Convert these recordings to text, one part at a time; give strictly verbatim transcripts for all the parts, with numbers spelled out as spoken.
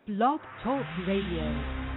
Blog Talk Radio.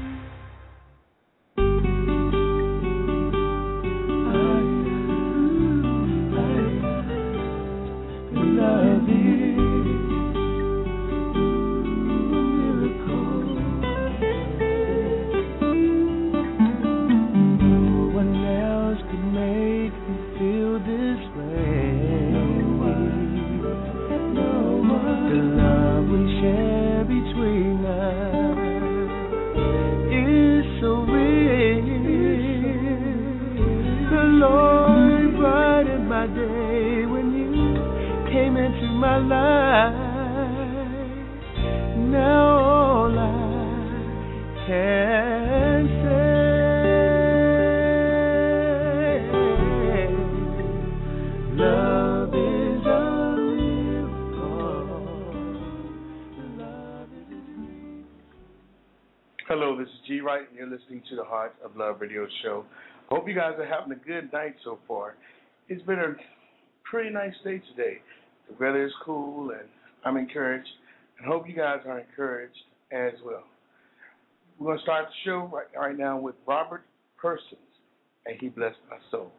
Hello, this is G Wright, and you're listening to the Heart of Love Radio Show. I hope you guys are having a good night so far. It's been a pretty nice day today. The weather is cool, and I'm encouraged, and hope you guys are encouraged as well. We're going to start the show right, right now with Robert Persons, and He Blessed My Soul.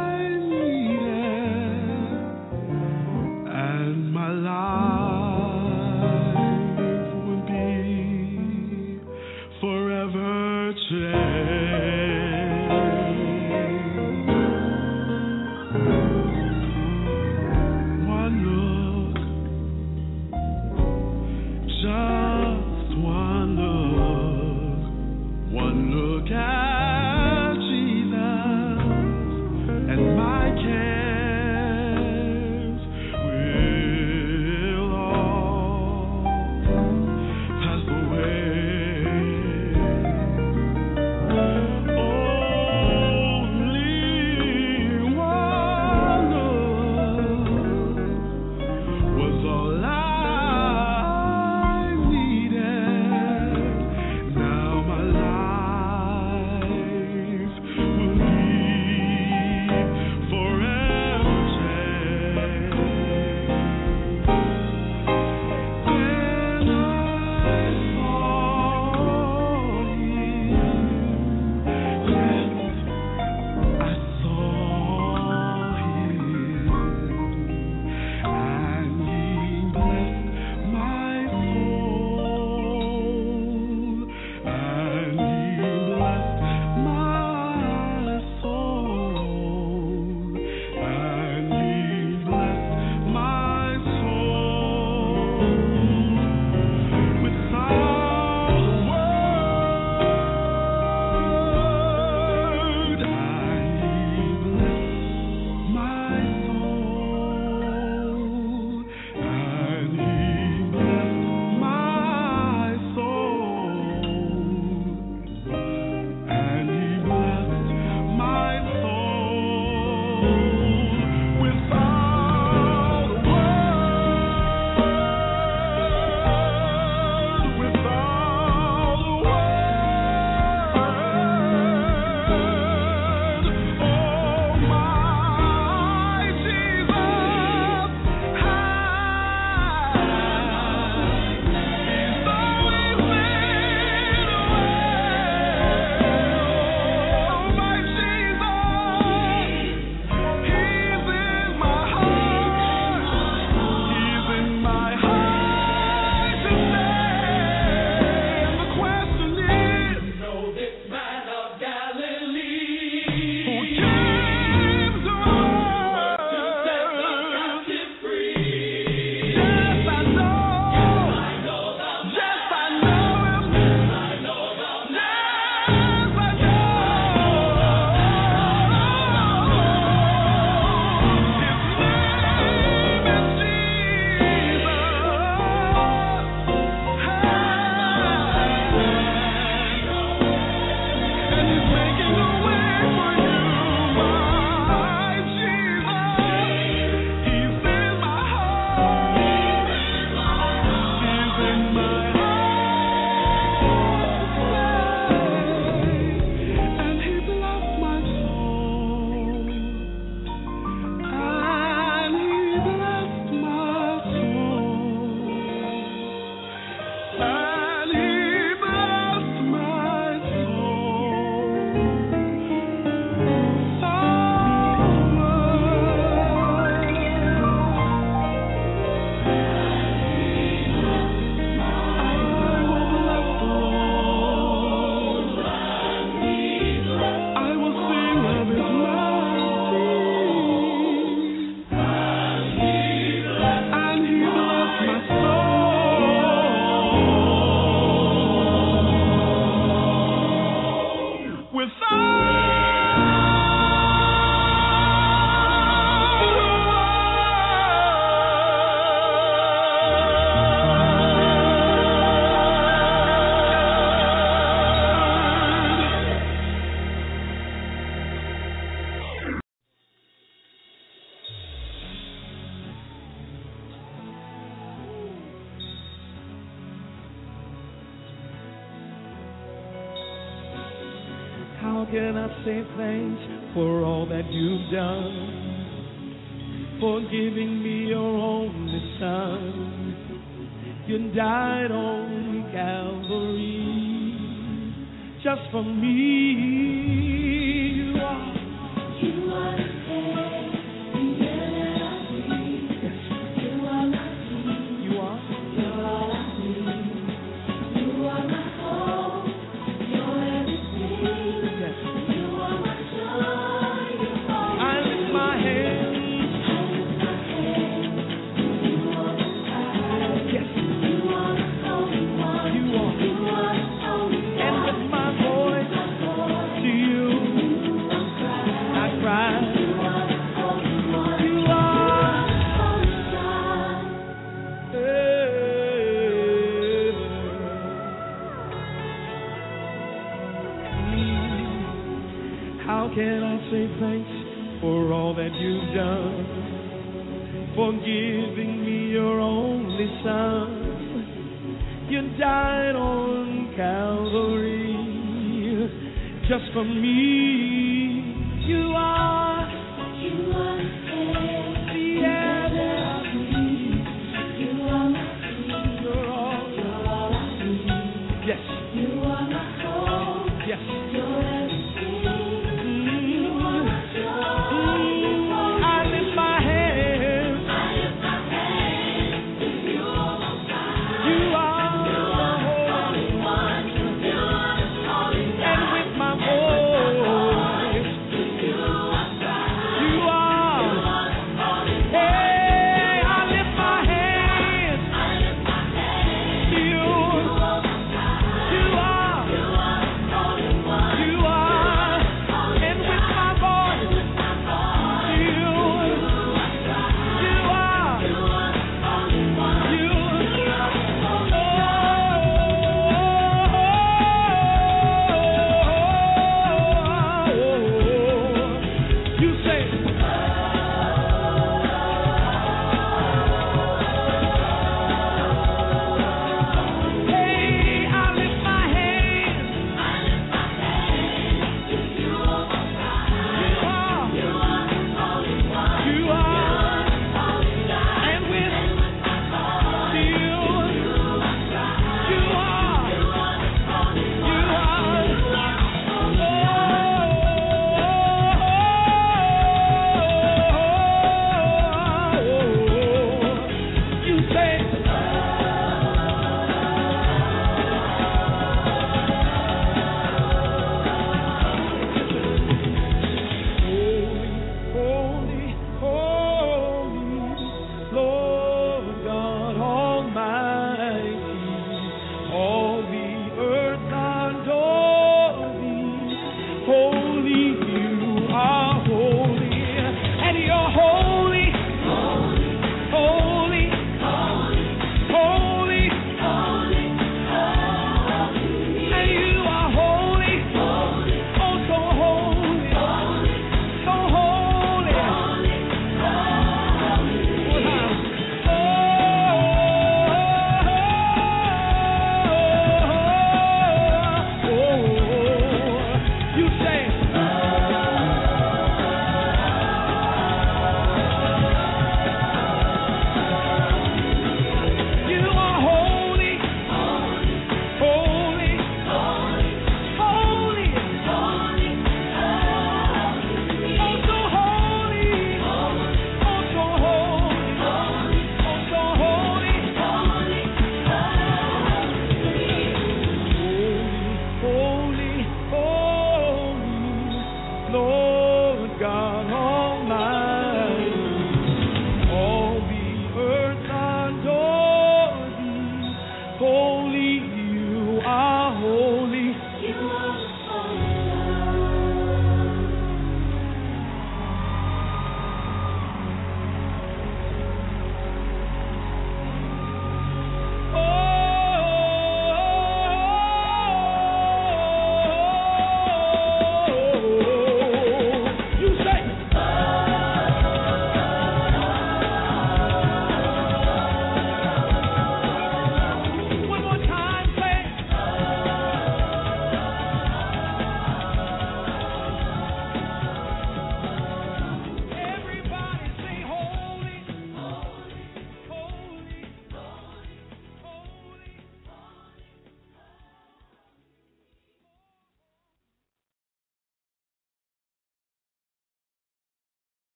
My life can I say thanks for all that you've done? For giving me your only son. You died on Calvary just for me. You are, you are the air, the air that I breathe. Yes. You are my peace. You are. You're all I need. You are my hope. You're everything. Yes. You are my joy. You are. I lift my hands. Can I say thanks for all that you've done, for giving me your only son. You died on Calvary just for me. You are, you are the air that I breathe. You are my peace. You're all, you're all I need. Yes. You are my hope. Yes. You're everything.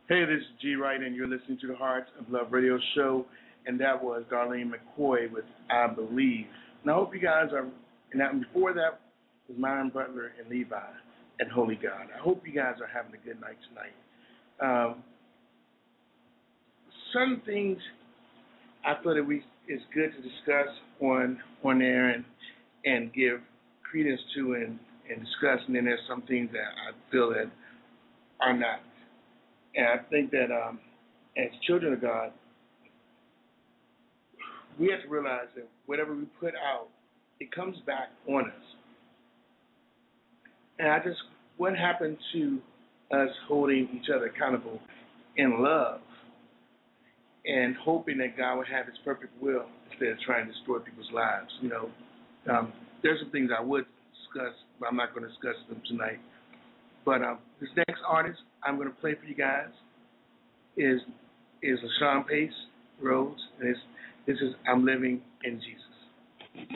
Hey, this is G. Wright, and you're listening to the Heart of Love Radio Show, and that was Darlene McCoy with I Believe. And I hope you guys are, and that, before that was Myron Butler and Levi and Holy God. I hope you guys are having a good night tonight. Um, some things I thought it we is good to discuss on on air and and give credence to and, and discuss, and then there's some things that I feel that are not. And I think that um, as children of God, we have to realize that whatever we put out, it comes back on us. And I just, what happened to us holding each other accountable in love and hoping that God would have his perfect will instead of trying to destroy people's lives? You know, um, there's some things I would discuss, but I'm not going to discuss them tonight. But um, this next artist I'm going to play for you guys is is LaShawn Pace Rhodes. And this, this is I'm Living in Jesus.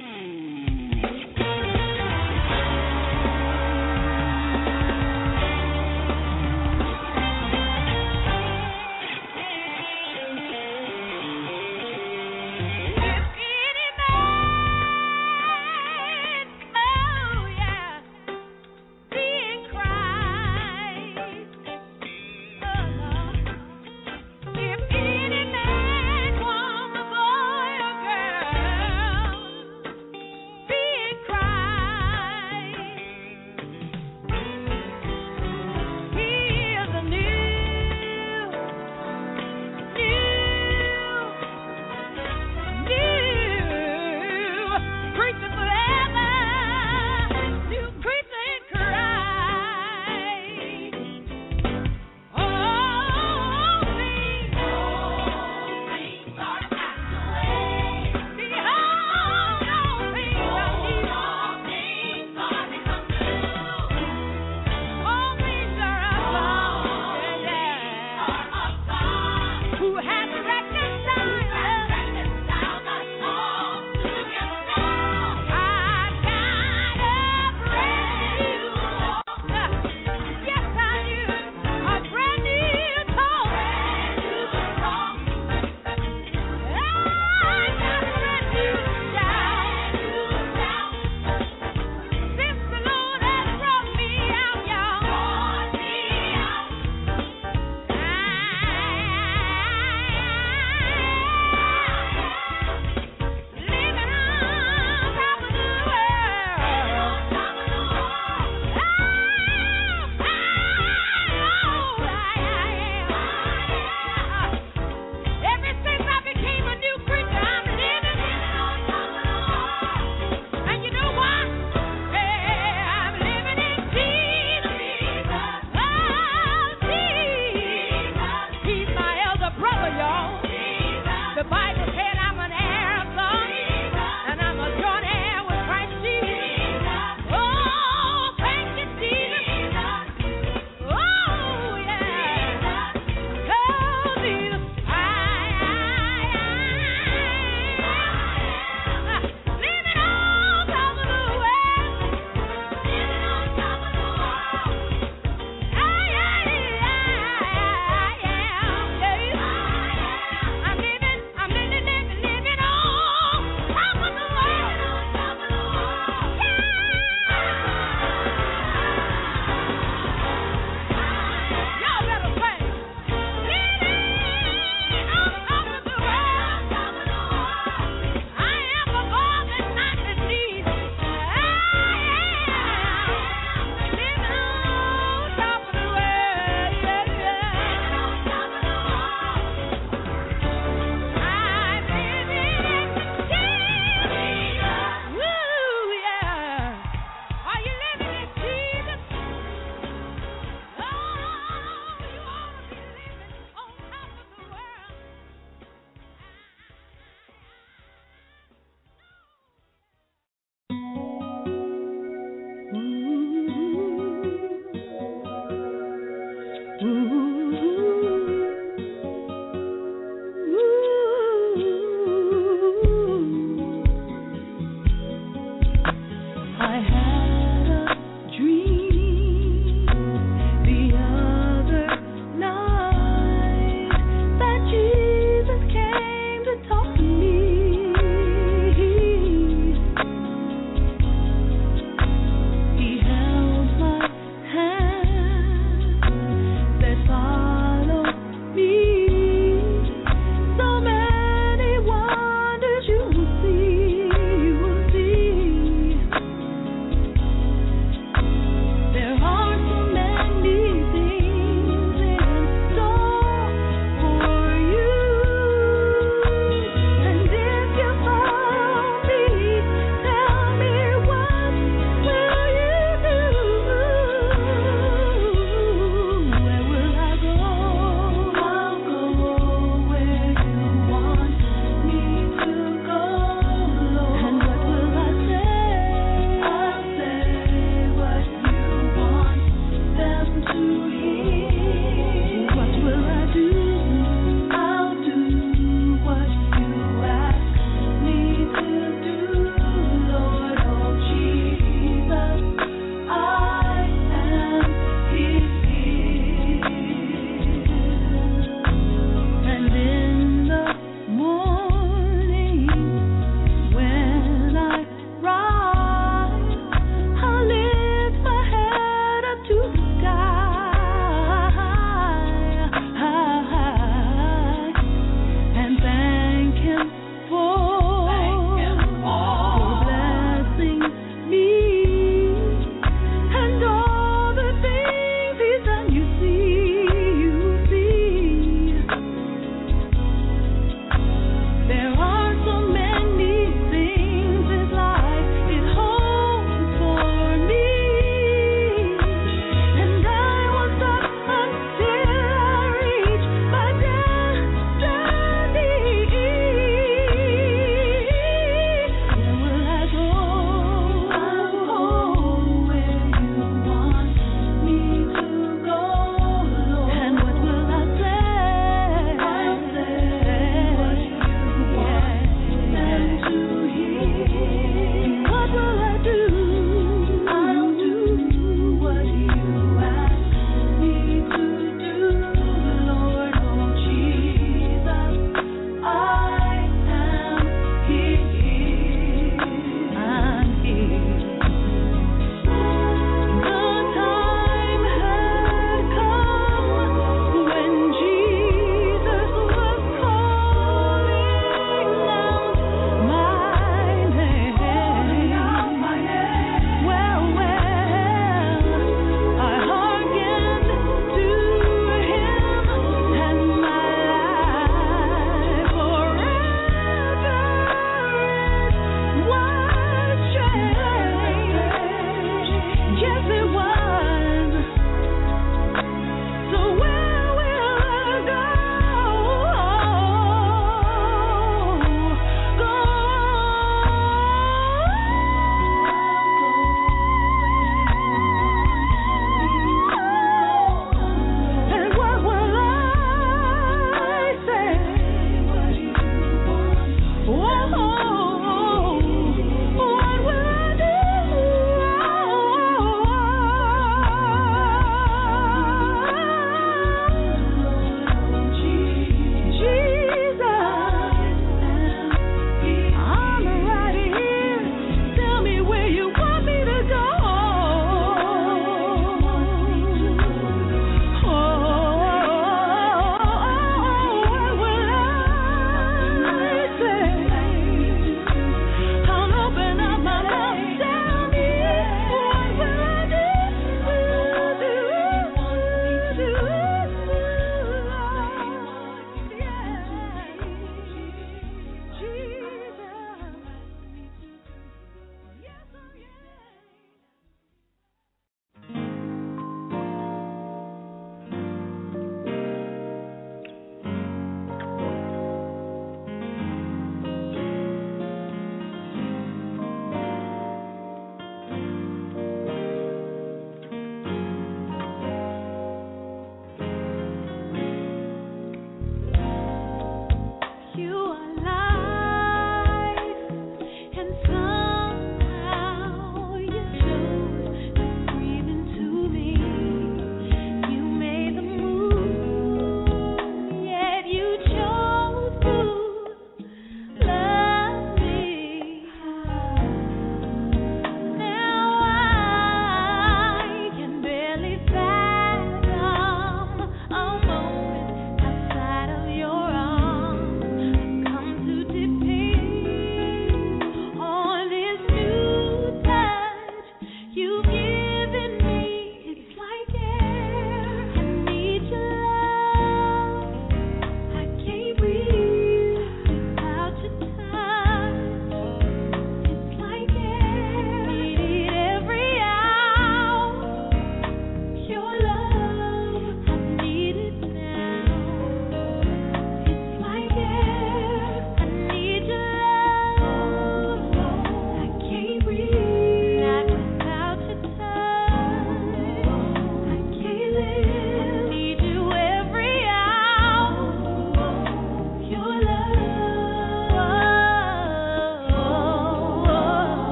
Cry.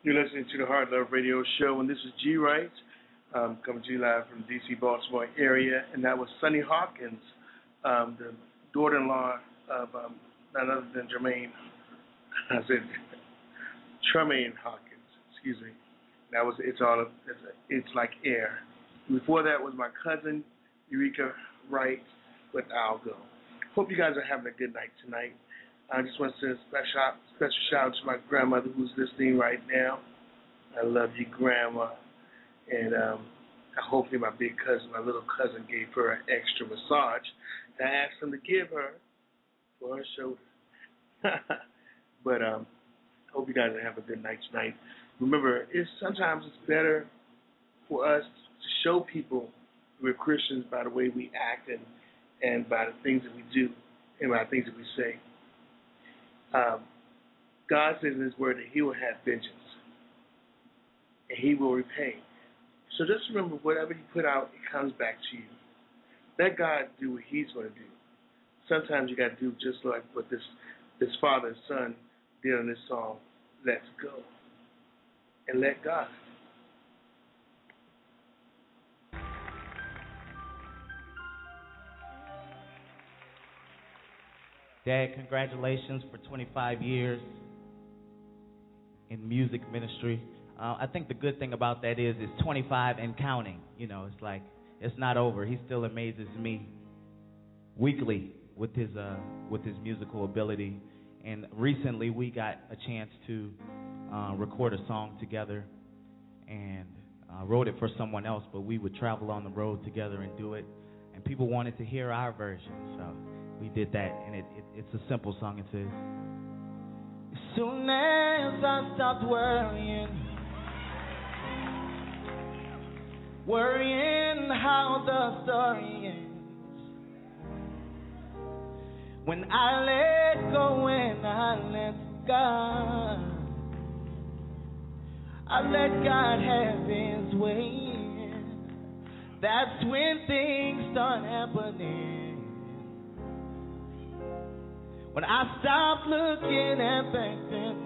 You're listening to the Heart Love Radio Show, and this is G Wright, um, coming to you live from the D C Baltimore area, and that was Sunny Hawkins, um, the daughter-in-law of um, none other than Jermaine. I said Tremaine Hawkins. Excuse me. That was it's all it's, it's like air. Before that was my cousin Eureka Wright with I'll Go. Hope you guys are having a good night tonight. I just want to send a special, special shout out to my grandmother who's listening right now. I love you, Grandma. And um, hopefully my big cousin, my little cousin, gave her an extra massage that I asked him to give her for her shoulder. But um, I hope you guys are having a good night tonight. Remember, it's sometimes it's better for us to show people we're Christians by the way we act and, and by the things that we do and by the things that we say. Um, God says in His Word that He will have vengeance and He will repay. So just remember, whatever you put out, it comes back to you. Let God do what He's going to do. Sometimes you got to do just like what this this father and son did on this song, Let's Go, and let God. Dad, congratulations for twenty-five years in music ministry. Uh, I think the good thing about that is it's twenty-five and counting. You know, it's like it's not over. He still amazes me weekly with his uh, with his musical ability. And recently we got a chance to uh, record a song together, and uh, wrote it for someone else. But we would travel on the road together and do it, and people wanted to hear our version, so we did that, and it, it, it's a simple song. It says, as soon as I stopped worrying, worrying how the story ends, when I let go and I let God, I let God have His way, that's when things start happening. When I stop looking at back then,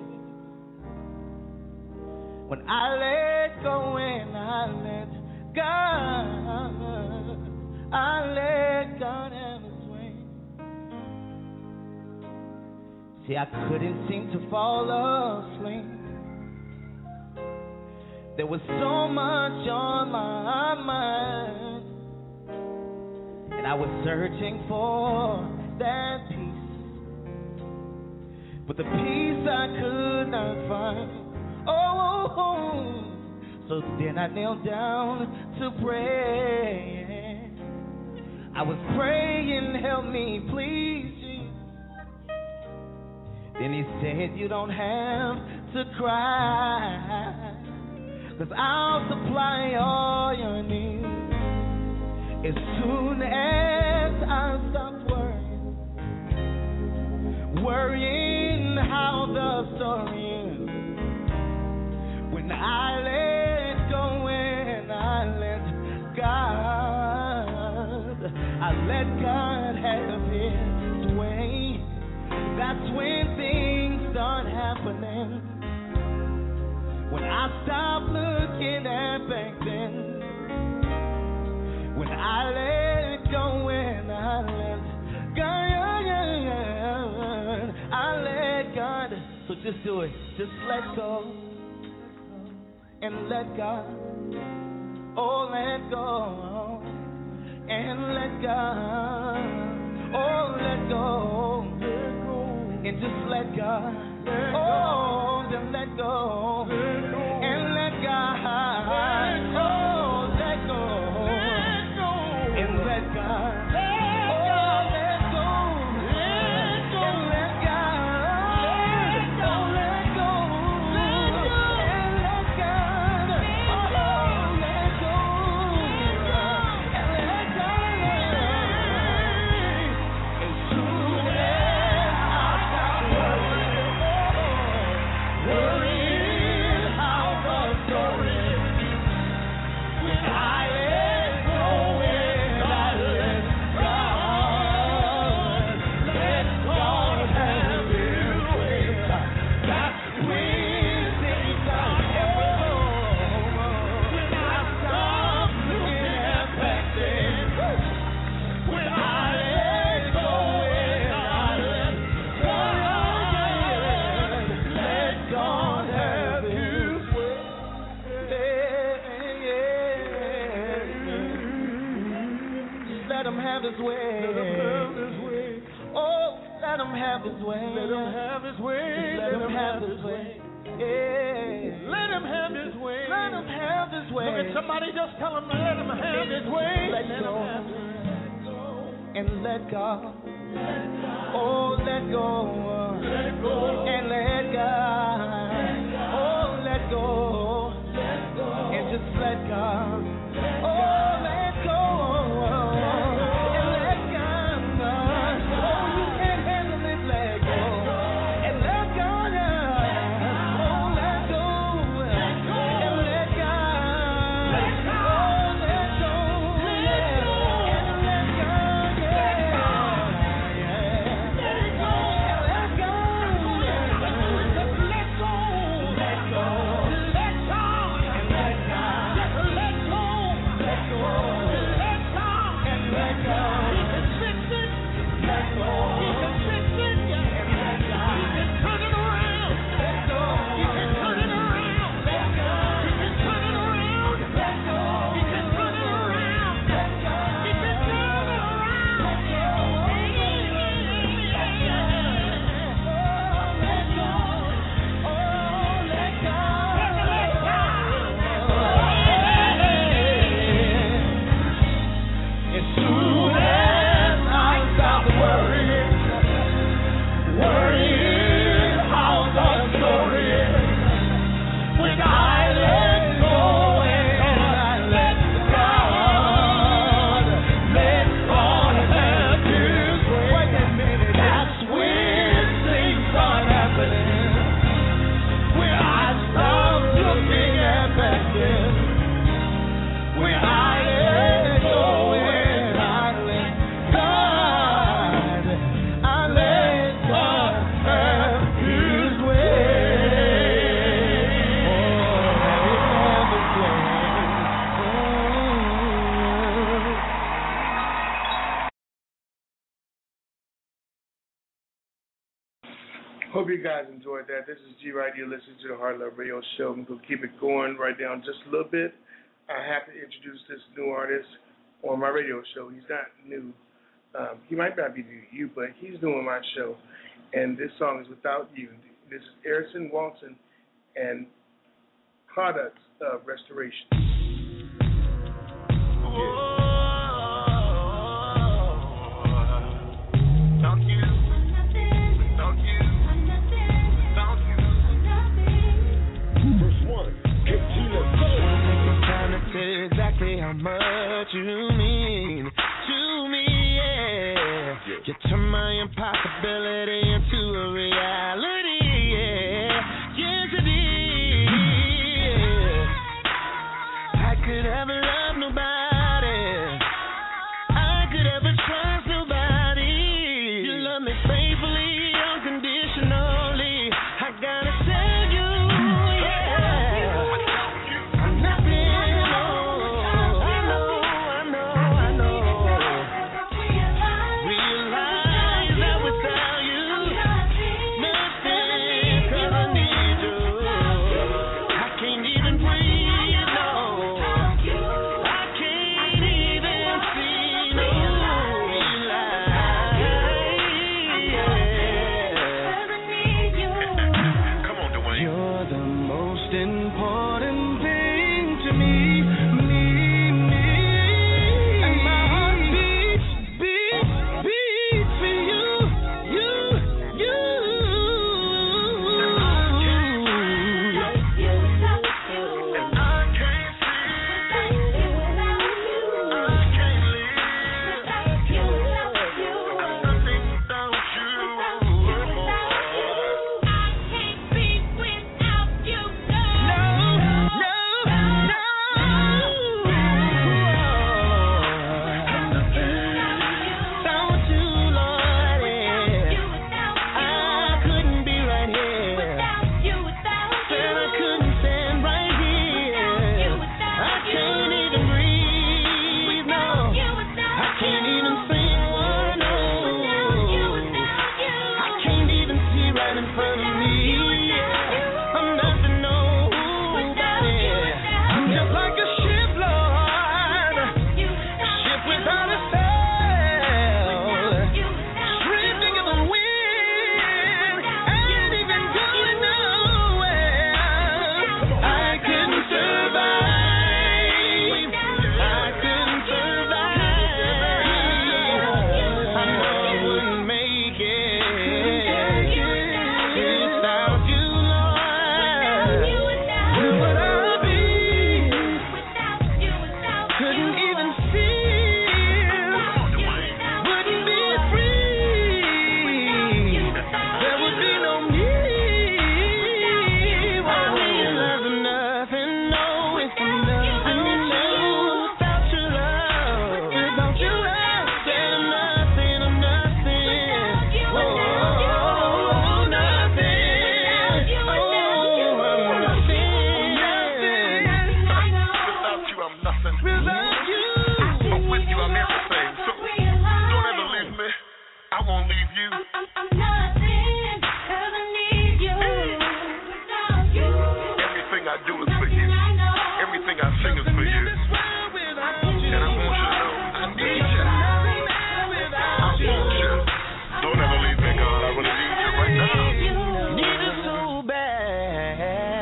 when I let go and I let God, I let God have His way. See, I couldn't seem to fall asleep. There was so much on my mind, and I was searching for that peace. But the peace I could not find. Oh, so then I knelt down to pray. I was praying, help me, please, Jesus. Then He said, you don't have to cry, 'cause I'll supply all your needs. As soon as I stop worrying, worrying how the story ends, when I let go and I let God, I let God have His way, that's when things start happening. When I stop looking at back then, when I let go and I let God, I let God. So just do it. Just let go and let God. Oh, let go and let God. Oh, let go and just let God. Oh, then let go and let God. Oh, let go and let God. Worry have his way. Let him have his way. Let him have his way. Yeah. Let him have his way. Let him have his way. Look at somebody, just tell him, let him have his way. Let go. And let God. Oh, let go. Let go. And let God. Oh, let go. Let go. And just let God. Oh, let go. And let God. Oh, you can't handle it. Let go. And let God. Oh, let go. And let God. Oh, let go. Yeah. And let God. Yeah. Let go. And let God. Just let go. Let go. Let God. And let God. Just let go. Let go. Let God. And let God. He can fix it. Let go. He can fix it. And let God. He can turn it around. Let go. He can turn it around. Let go. He can turn it around. Let go. He can turn it around. Let go. He can turn it around. Let go. Let go. Oh, let go. Let go. As soon as I stop worrying, worrying how the story is, when I let go and I let God, let God have His way. Wait a minute, that's when things start happening. When I stop looking at back then, when I let go and I let God, I let God have His way. Oh, let Him have His way. Hope you guys enjoyed that. This is G right. You're listening to the Heart Love Radio Show. I'm going to keep it going right down just a little bit. I have to introduce this new artist on my radio show. He's not new. Um, he might not be new to you, but he's new on my show. And this song is Without You. This is Harrison Walton and Products of Restoration. Without you, without you, without you. Verse one, K T, let's go. Take the time to say exactly how much you mean to me, yeah. You turn my impossibility into a reality, yeah. Yes, it is. I could ever love nobody. I could ever trust nobody. You love me faithfully, unconditionally. I gotta tell you, yeah. I'm nothing, oh, I know, I know, I know. Realize that without you, nothing, 'cause I need you. I can't even breathe, no. I can't even see, no. Realize, yeah. I won't leave you. Nothing, 'cause I need you. Without you. Everything I do is for you. Everything I sing is for you. And I want you to know I need you. I want you. Don't ever leave me, God. I really need you right now. Need it so bad.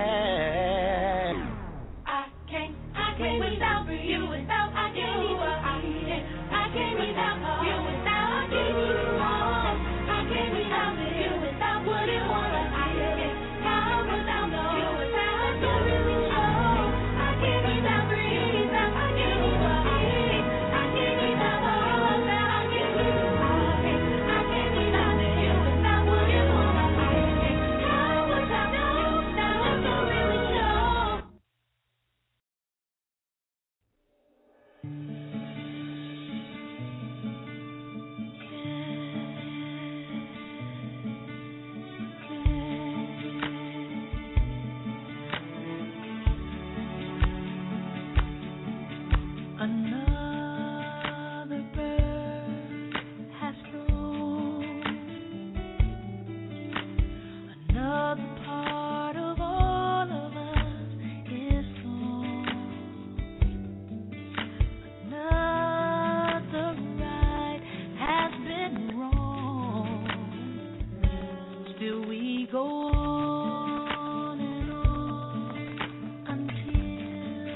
I can't, I can't without you, without I can't even, I can't, I can't without you, without you. I can't without you, without what you want, I can't, how without you, without you. I can't without you, without I can't, I can't without all that I give you. I can't without you, without what you want, I can't, how without you, now I can really show. Another bird has flown. Another part of all of us is gone. Another ride has been wrong. Still we go on and on until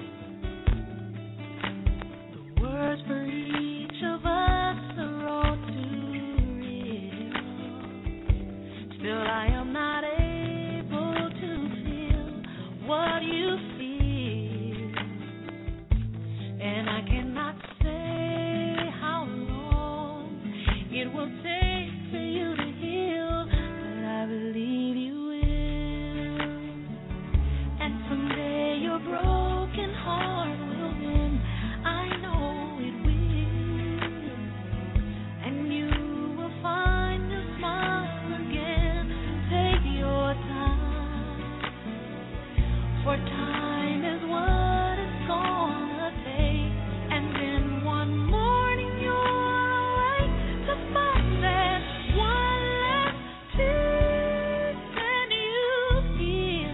the words for each of us are all too real. Still I am not able to feel what you feel, and I cannot say how long it will take for you to heal, but I believe you will. And someday your broken heart will mend. I know it will. And you will find a smile again. Take your time. For time is what it's gonna take. And then one morning you'll awake to find that one last tear and you heal.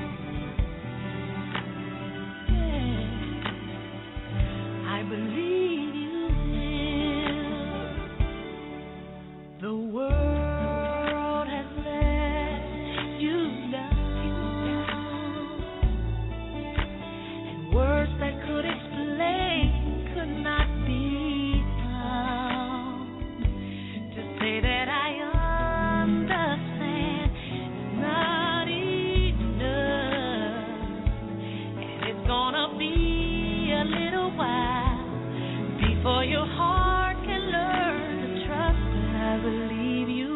Yeah. I believe you will. The world has let you down, and words that could explain could not be found. To say that I understand is not enough, and it's gonna be a little while before your heart can learn to trust. But I believe you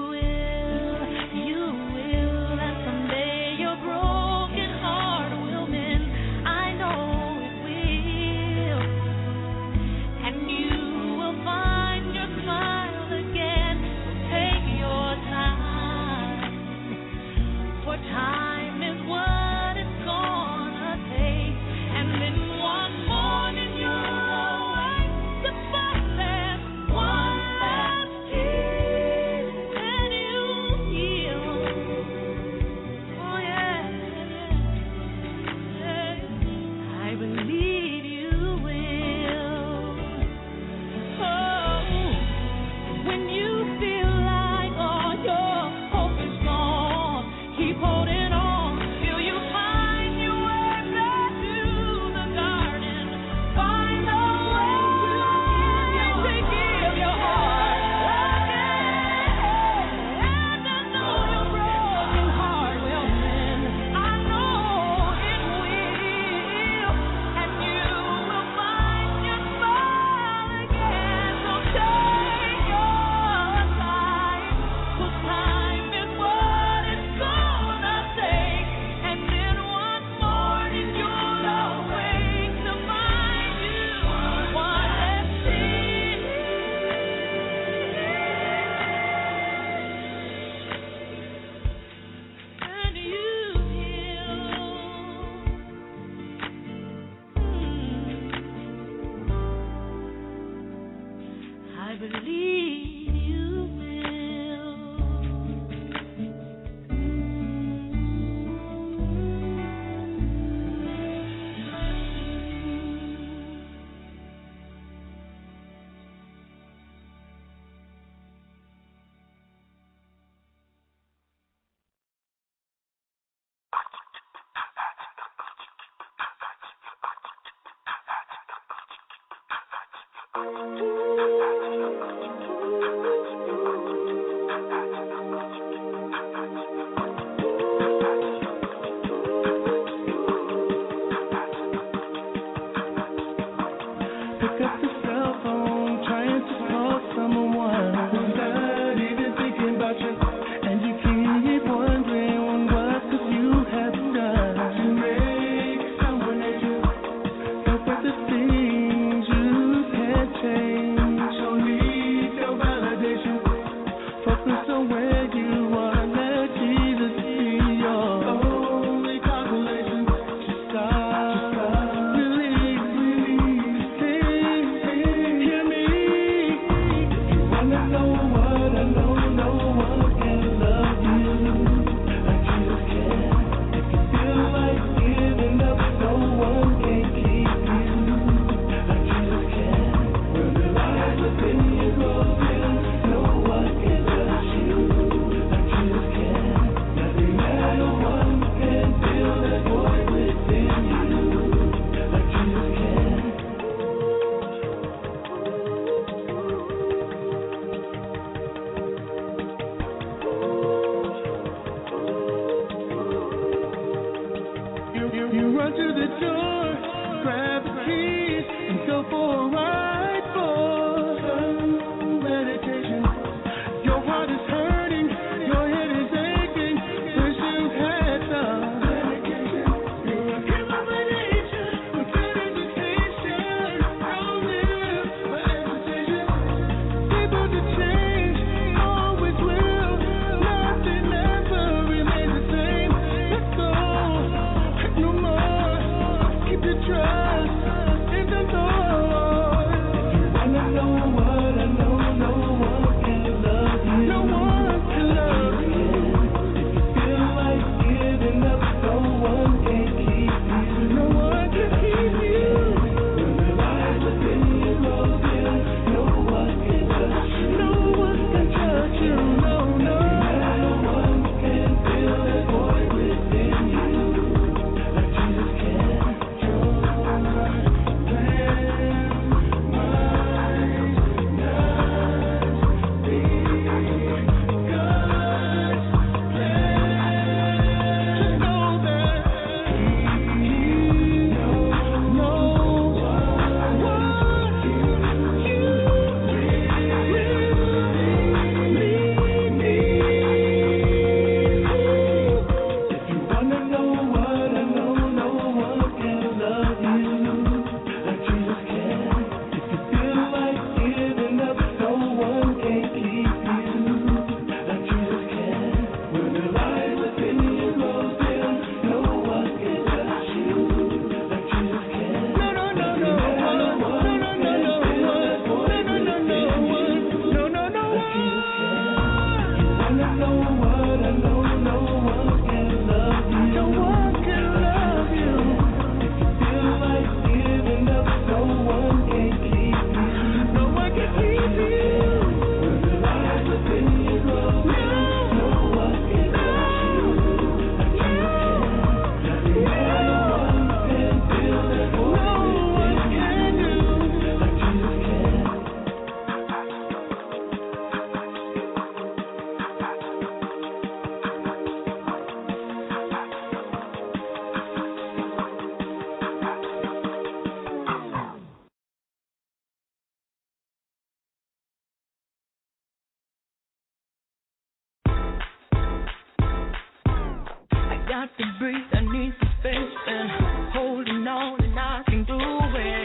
got to breathe, I need some space, and holding on and I can do it.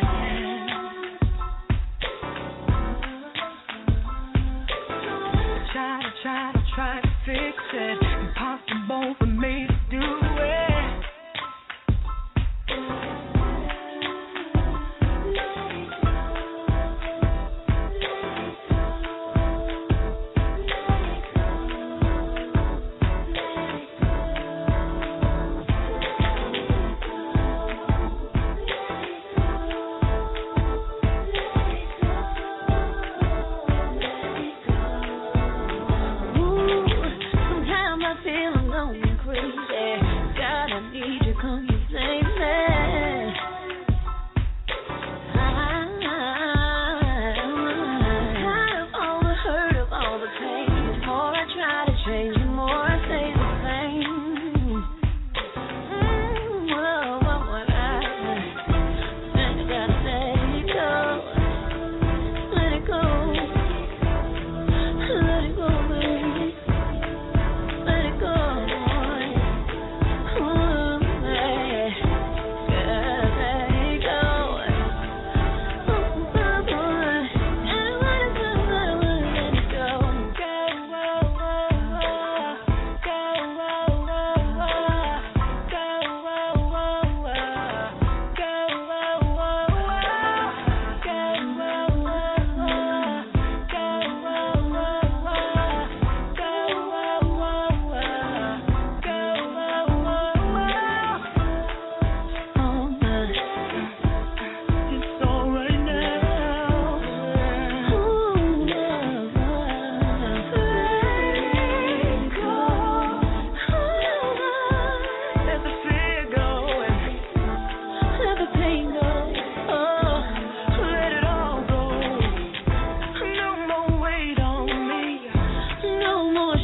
Try to, try to, try to fix it. Impossible for me to do it. Sometimes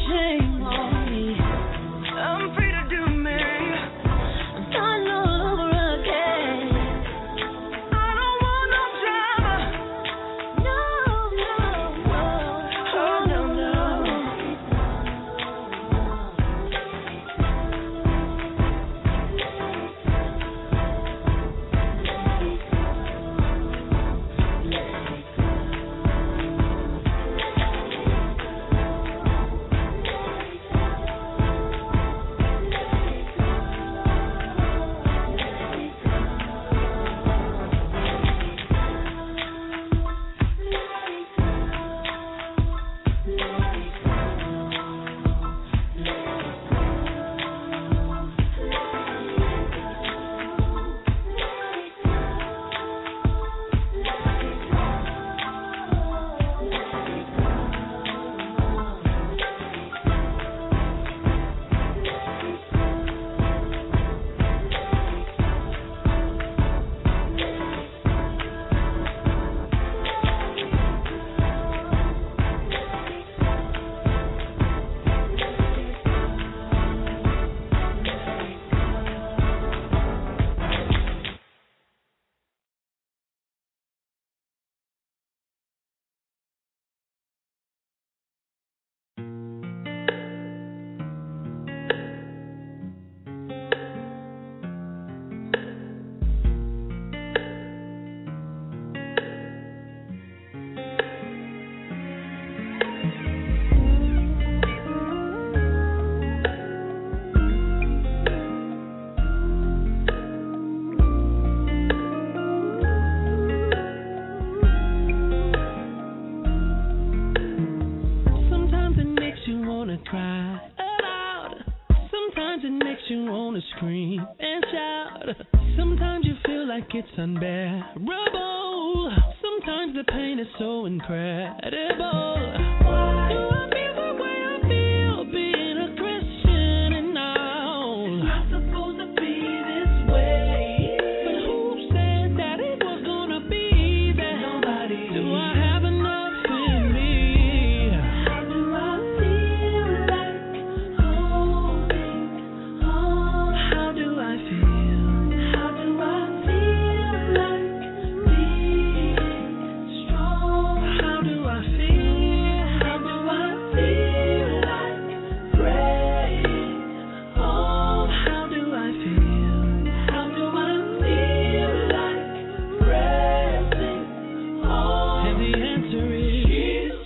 shame on me. I'm free to do me. I'm starting all over again. I don't want no drama. No, no, no. Oh, no, no. Sometimes it makes you wanna cry aloud. Sometimes it makes you wanna scream and shout. Sometimes you feel like it's unbearable. Sometimes the pain is so incredible. Why do I feel the way I feel being a Christian and all? It's not supposed to be this way. But who said that it was gonna be that? Nobody. Do I have enough in me? How do I feel like holding on? How do I feel? How do I feel like being strong? How do I feel? How do I feel like praying? Oh, how do I feel? How do I feel like pressing on? And the answer is Jesus,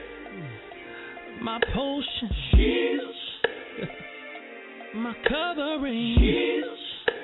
my potion, Jesus, my covering, Jesus,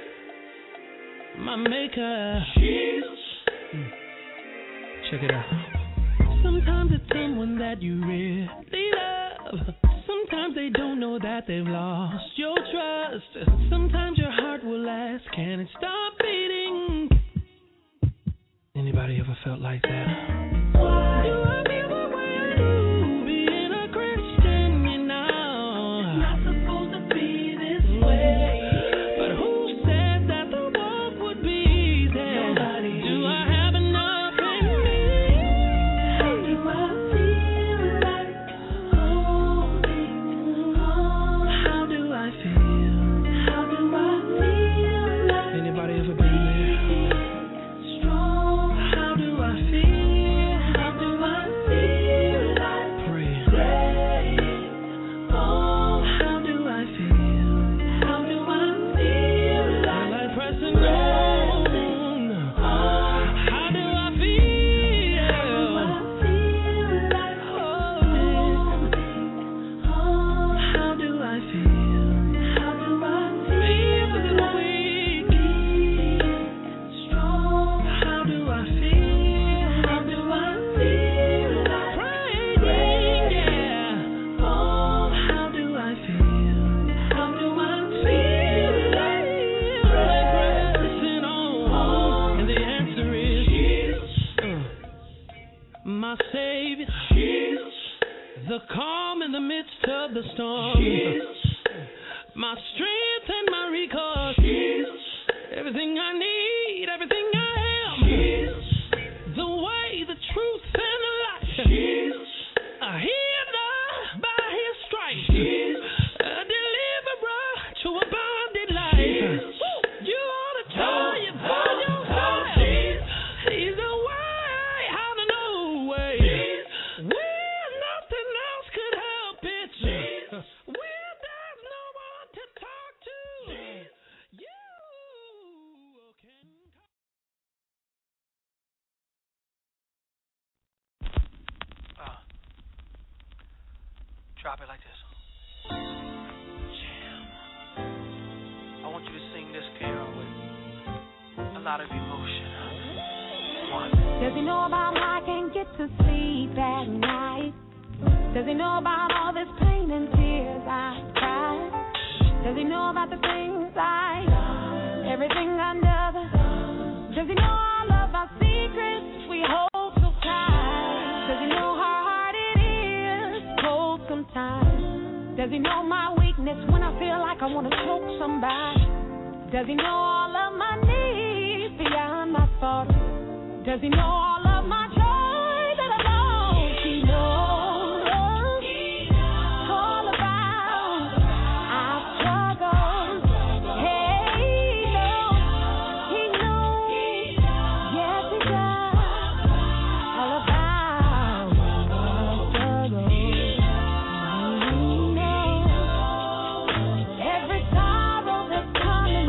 my maker, Jesus. Check it out. Sometimes it's someone that you really love. Sometimes they don't know that they've lost your trust. Sometimes your heart will ask, can it stop beating? Anybody ever felt like that? Why do I feel the way I do being a Christian, you know? It's not supposed to be this way. But who said that the walk would be there? Nobody. Do I have enough in me? How do I feel like holding on? How do I feel? How do I feel like anybody ever been there? Strong. How do I feel? How do I feel like praying? Praying. Oh, how do I feel? How do I feel like like pressing on? How do I feel? How do I feel like holding? Oh, how do I feel? How do I feel like weak? Strong. How do I feel? How do I feel like praying? Yeah. Oh, how do I feel? How do I feel like pressing on? And the answer is Jesus, my Savior, Jesus, the calm in the midst of the storm, Jesus, my strength and my recourse, Jesus, everything I need, everything I am, Jesus, the way, the truth, and the life, Jesus, I healed by His stripes. Drop it like this. Jam. I want you to sing this, Carol, with a lot of emotion. One. Does he know about how I can't get to sleep at night? Does he know about all this pain and tears I cried? Does he know about the things I done, everything under the sun? Does he know all of our secrets we hold so tight? Does he know how hard it is, cold sometimes? Does he know my weakness when I feel like I want to choke somebody? Does he know all of my needs beyond my thoughts? Does he know all of my joy that I lost? He knows.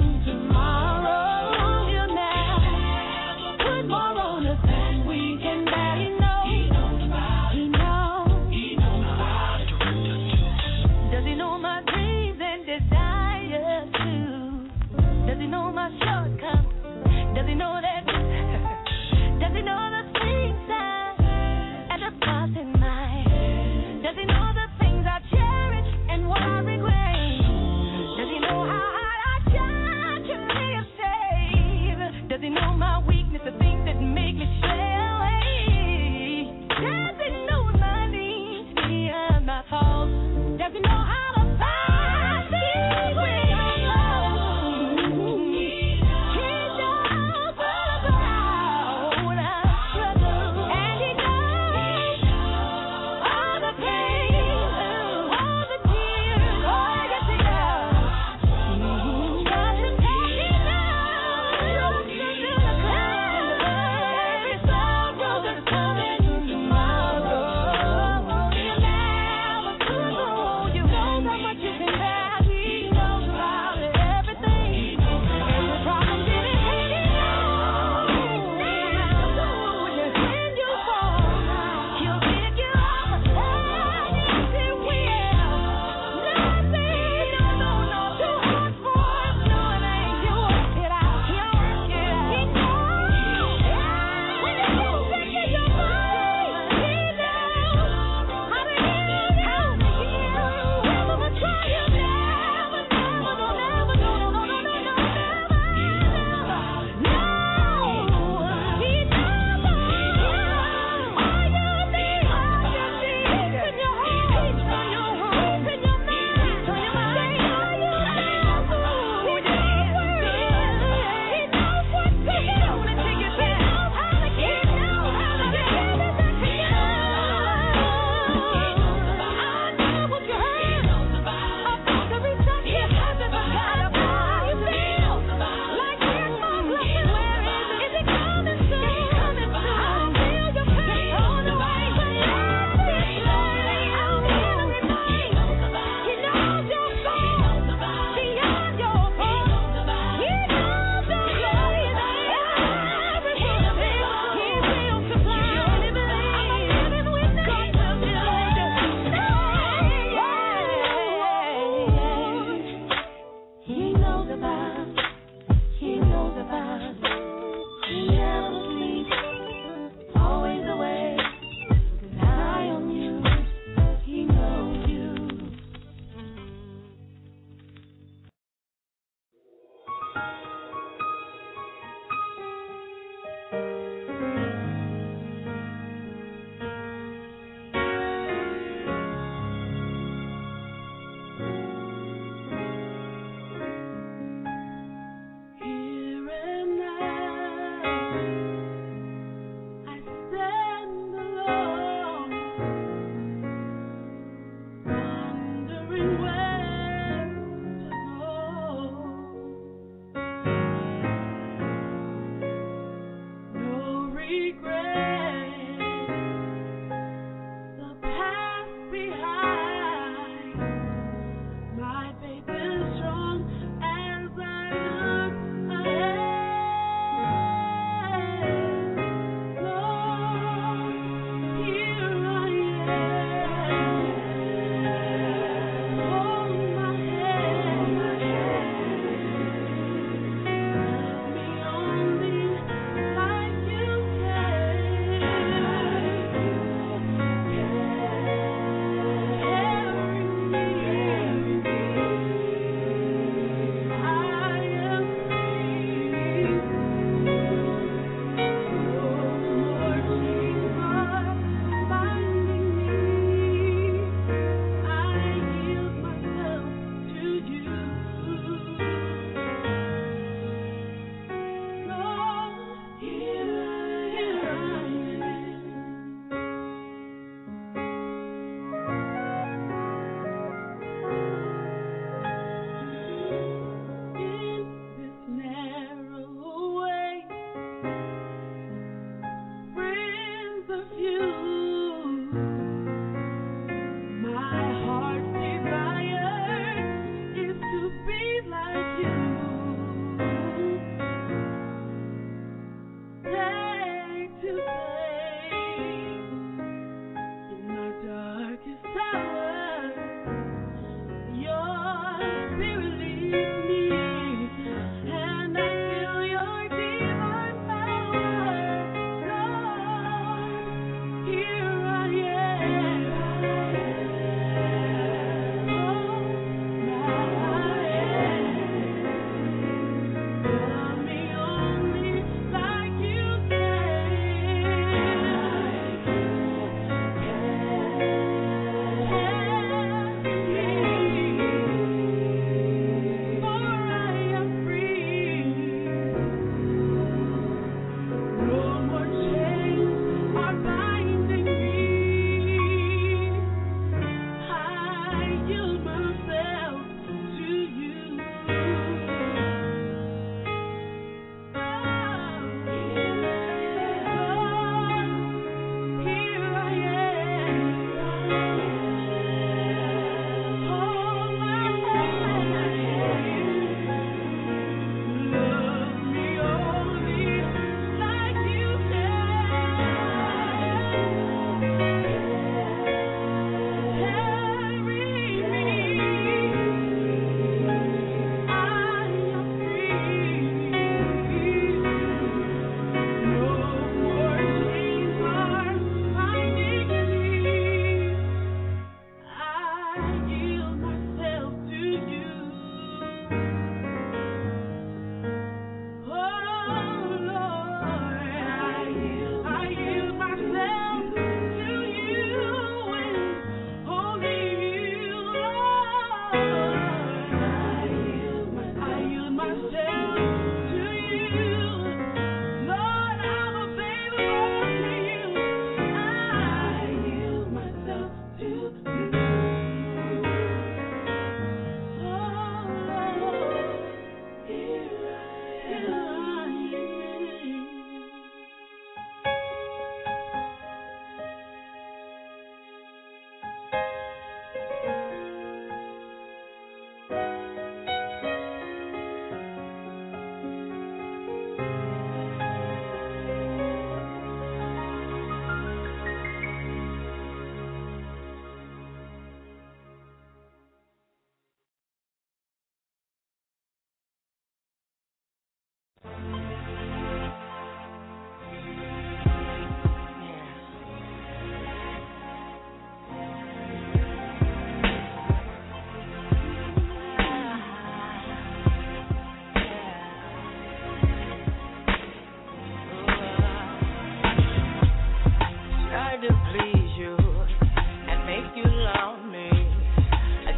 We can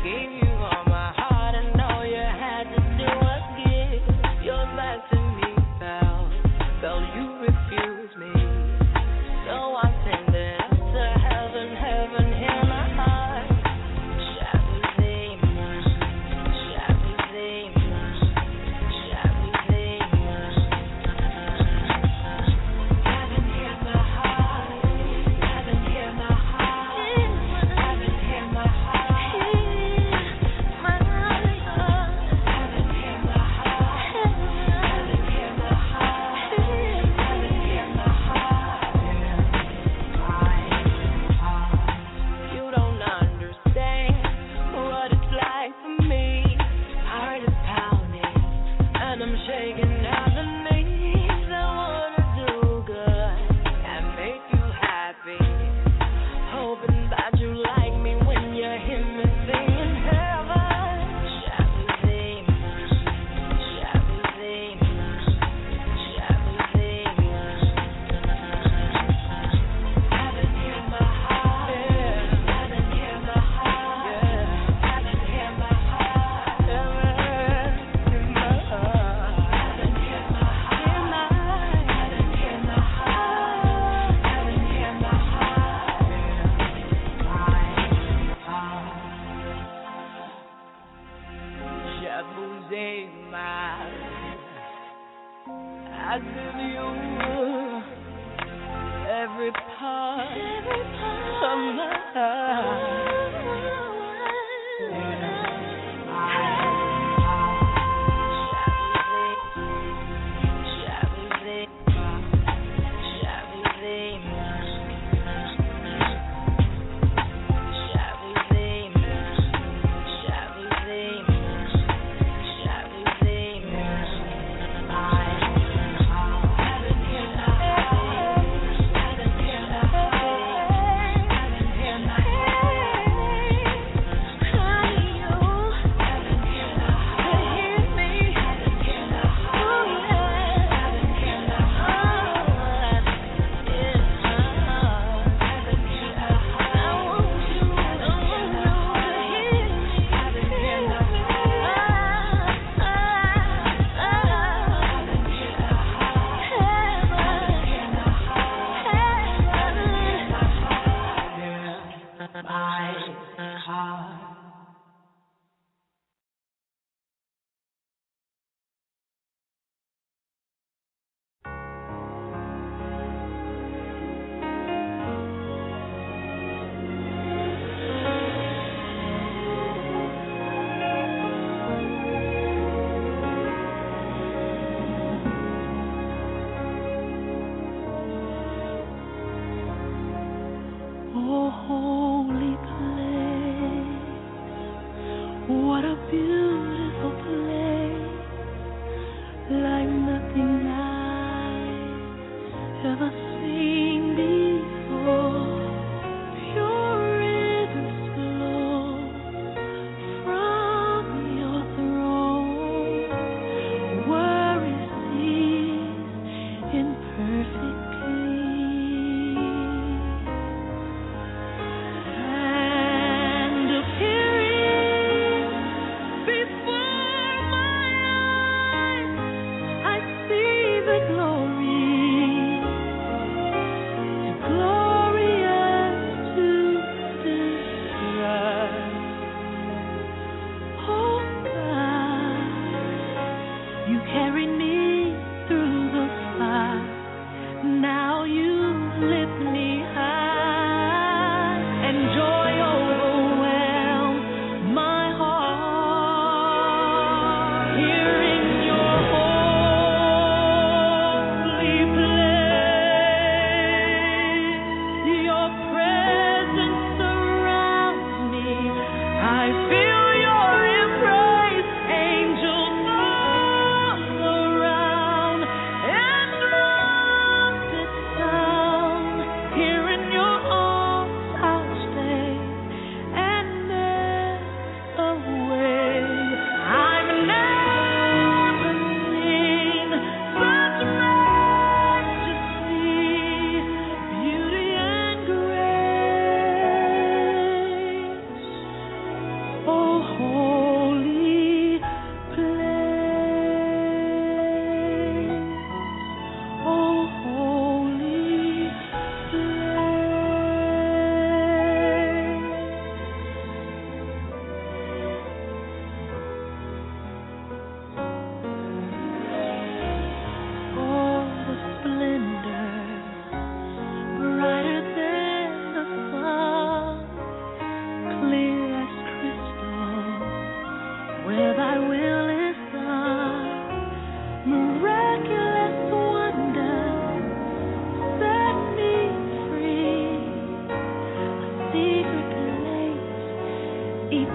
Oh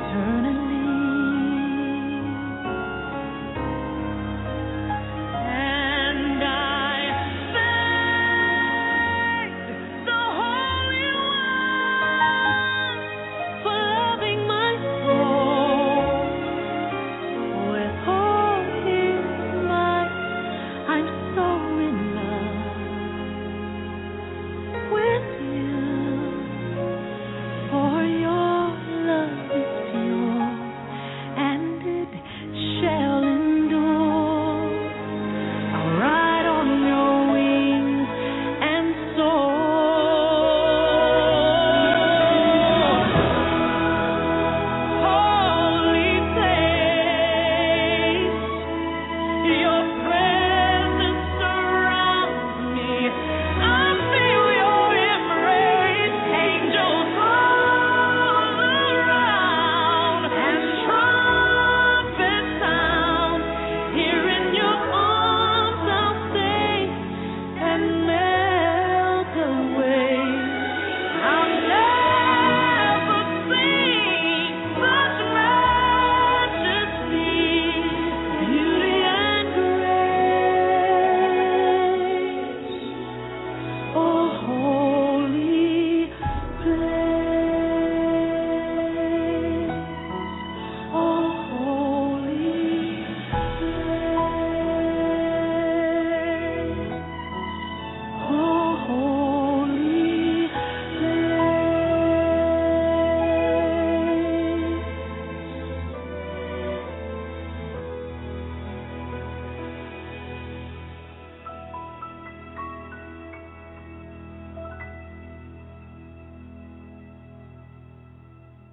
Turn